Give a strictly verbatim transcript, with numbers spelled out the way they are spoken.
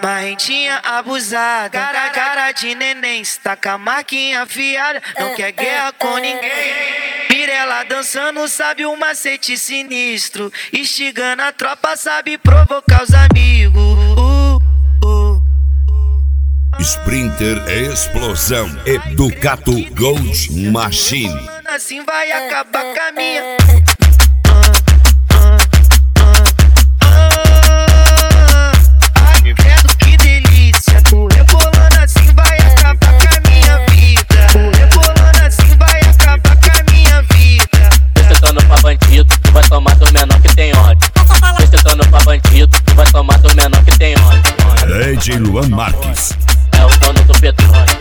Marrentinha abusada, cara, cara de neném, está com a marquinha afiada, não quer guerra com ninguém. Mirela dançando, sabe o macete sinistro, instigando a tropa, sabe provocar os amigos. Uh, uh, uh. Sprinter Explosão e Ducato Gold Machine. Assim vai acabar com a minha. Ai, credo que delícia. Rebolando assim vai acabar com a minha vida. Rebolando assim vai acabar com a minha vida. Descetando pra bandido, tu vai tomar do menor que tem ódio. Descetando pra bandido, tu vai tomar do menor que tem ódio. D J Luan Marques é o dono do petróleo.